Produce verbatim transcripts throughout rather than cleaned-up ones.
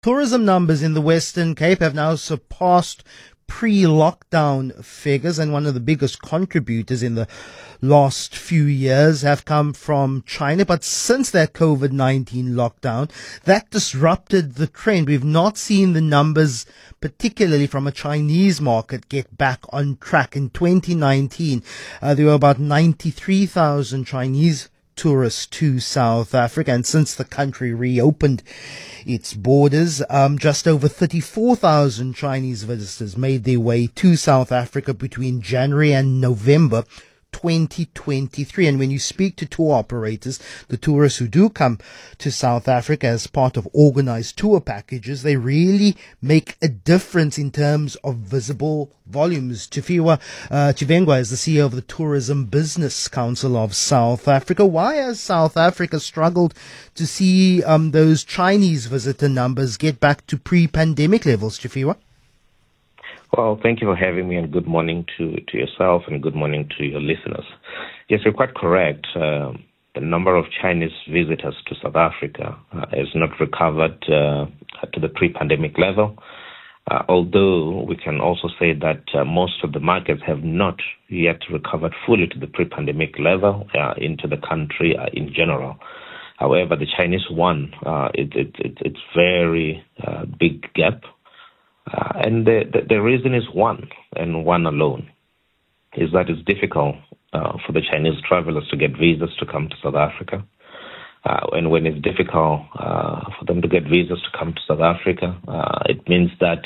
Tourism numbers in the Western Cape have now surpassed pre-lockdown figures, and one of the biggest contributors in the last few years have come from China. But since that COVID nineteen lockdown, that disrupted the trend. We've not seen the numbers, particularly from a Chinese market, get back on track. In twenty nineteen, uh, there were about ninety-three thousand Chinese tourists to South Africa, and since the country reopened its borders, um, just over thirty-four thousand Chinese visitors made their way to South Africa between January and November twenty twenty-three. And when you speak to tour operators, the tourists who do come to South Africa as part of organized tour packages, they really make a difference in terms of visible volumes. Chifiwa uh, Chivengwa is the C E O of the Tourism Business Council of South Africa. Why has South Africa struggled to see um, those Chinese visitor numbers get back to pre-pandemic levels, Chifiwa? Well, thank you for having me, and good morning to, to yourself and good morning to your listeners. Yes, you're quite correct. Uh, the number of Chinese visitors to South Africa uh, has not recovered uh, to the pre-pandemic level, uh, although we can also say that uh, most of the markets have not yet recovered fully to the pre-pandemic level uh, into the country uh, in general. However, the Chinese one, uh, it, it, it, it's very uh, big gap. Uh, and the, the, the reason is one, and one alone, is that it's difficult uh, for the Chinese travelers to get visas to come to South Africa. Uh, and when it's difficult uh, for them to get visas to come to South Africa, uh, it means that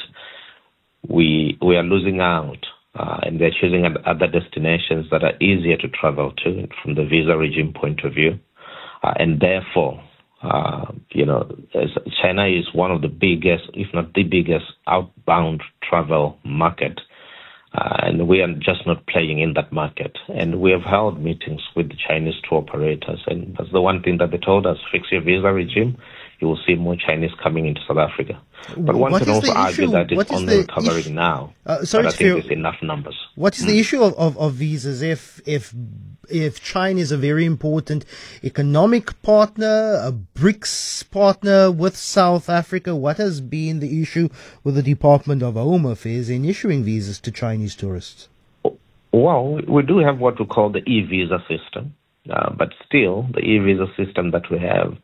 we we are losing out, uh, and they're choosing other destinations that are easier to travel to from the visa regime point of view. Uh, and therefore, Uh, you know, China is one of the biggest, if not the biggest, outbound travel market. Uh, and we are just not playing in that market. And we have held meetings with the Chinese tour operators. And that's the one thing that they told us: fix your visa regime, you will see more Chinese coming into South Africa. But one what can also argue that it's only recovering issue? now. Uh, sorry, but I think there's enough numbers. What is mm. the issue of, of, of visas? If if if China is a very important economic partner, a BRICS partner with South Africa, what has been the issue with the Department of Home Affairs in issuing visas to Chinese tourists? Well, we do have what we call the e-visa system, uh, but still, the e-visa system that we have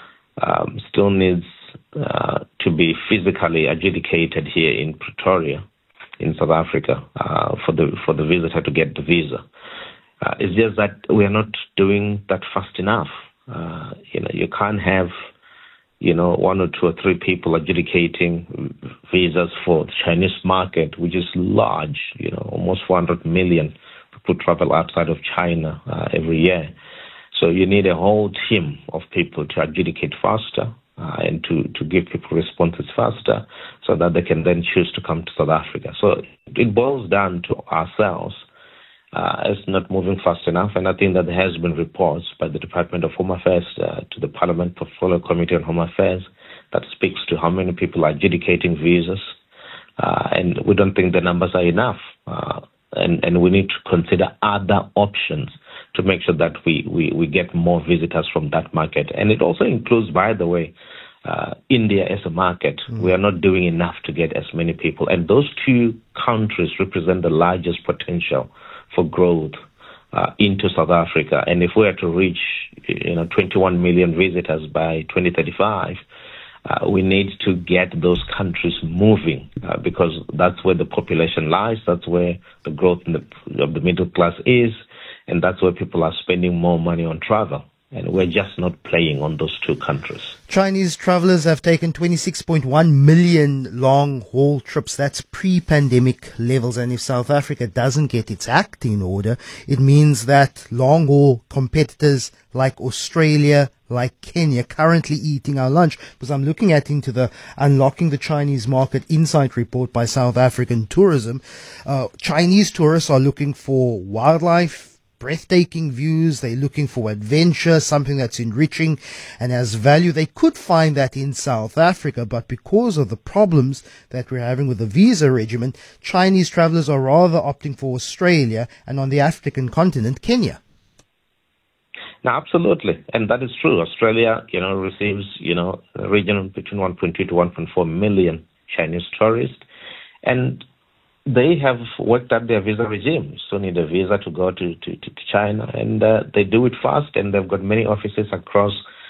um, still needs uh, to be physically adjudicated here in Pretoria, in South Africa, uh, for the for the visitor to get the visa. Uh, it's just that we are not doing that fast enough. Uh, you know, you can't have, you know, one or two or three people adjudicating visas for the Chinese market, which is large. You know, almost four hundred million people travel outside of China uh, every year. So you need a whole team of people to adjudicate faster uh, and to, to give people responses faster so that they can then choose to come to South Africa. So it boils down to ourselves. Uh, it's not moving fast enough, and I think that there has been reports by the Department of Home Affairs uh, to the Parliament Portfolio Committee on Home Affairs that speaks to how many people are adjudicating visas, uh, and we don't think the numbers are enough, uh, and, and we need to consider other options to make sure that we, we, we get more visitors from that market. And it also includes, by the way, uh, India as a market. Mm. We are not doing enough to get as many people, and those two countries represent the largest potential for growth uh, into South Africa. And if we are to reach, you know, twenty-one million visitors by twenty thirty-five, uh, we need to get those countries moving uh, because that's where the population lies, that's where the growth in the, of the middle class is, and that's where people are spending more money on travel. And we're just not playing on those two countries. Chinese travelers have taken twenty-six point one million long-haul trips. That's pre-pandemic levels. And if South Africa doesn't get its act in order, it means that long-haul competitors like Australia, like Kenya, currently eating our lunch. Because I'm looking at into the Unlocking the Chinese Market Insight report by South African Tourism. Uh, Chinese tourists are looking for wildlife, breathtaking views. They're looking for adventure, something that's enriching and has value. They could find that in South Africa, but because of the problems that we're having with the visa regimen, Chinese travelers are rather opting for Australia and, on the African continent, Kenya. No, absolutely, and that is true. Australia, you know, receives, you know, a region between one point two to one point four million Chinese tourists, and they have worked out their visa regime. You still need a visa to go to, to, to China, and uh, they do it fast, and they've got many offices across,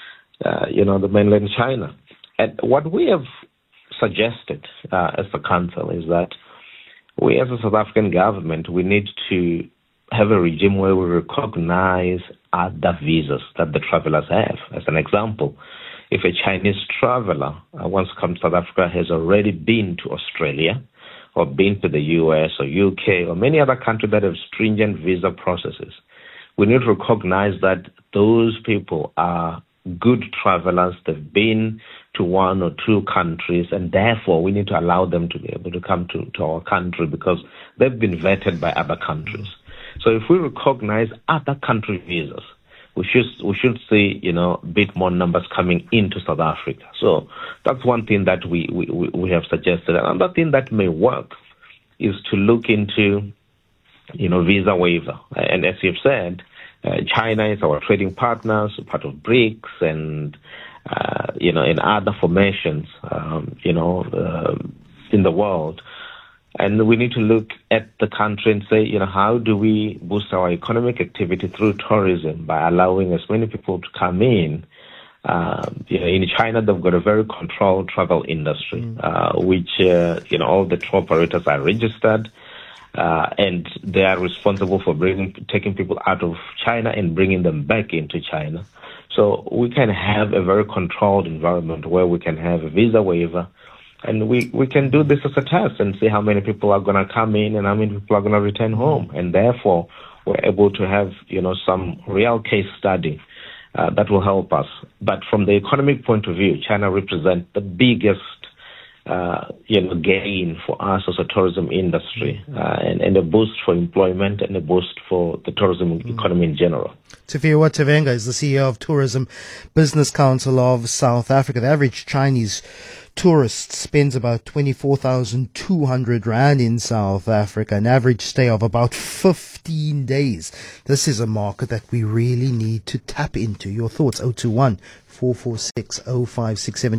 uh, you know, the mainland China. And what we have suggested uh, as the council is that we as a South African government, we need to have a regime where we recognize other visas that the travelers have. As an example, if a Chinese traveler uh, wants to come to South Africa has already been to Australia or been to the U S or U K or many other countries that have stringent visa processes, we need to recognize that those people are good travelers. They've been to one or two countries, and therefore we need to allow them to be able to come to, to our country because they've been vetted by other countries. So if we recognize other country visas, we should we should see, you know, a bit more numbers coming into South Africa. So that's one thing that we, we, we have suggested. Another thing that may work is to look into, you know, visa waiver. And as you've said, uh, China is our trading partners, part of BRICS, and uh, you know, in other formations, um, you know, uh, in the world. And we need to look at the country and say, you know, how do we boost our economic activity through tourism by allowing as many people to come in? Uh, you know, in China, they've got a very controlled travel industry, mm. uh, which, uh, you know, all the tour operators are registered, uh, and they are responsible for bringing, taking people out of China and bringing them back into China. So we can have a very controlled environment where we can have a visa waiver. And we, we can do this as a test and see how many people are going to come in and how many people are going to return home. And therefore, we're able to have, you know, some real case study uh, that will help us. But from the economic point of view, China represents the biggest, uh, you know, gain for us as a tourism industry, uh, and, and a boost for employment and a boost for the tourism mm. economy in general. Tafiwa Tavenga is the C E O of Tourism Business Council of South Africa. The average Chinese tourist spends about twenty-four thousand two hundred rand in South Africa, an average stay of about fifteen days. This is a market that we really need to tap into. Your thoughts, zero two one, four four six, zero five six seven.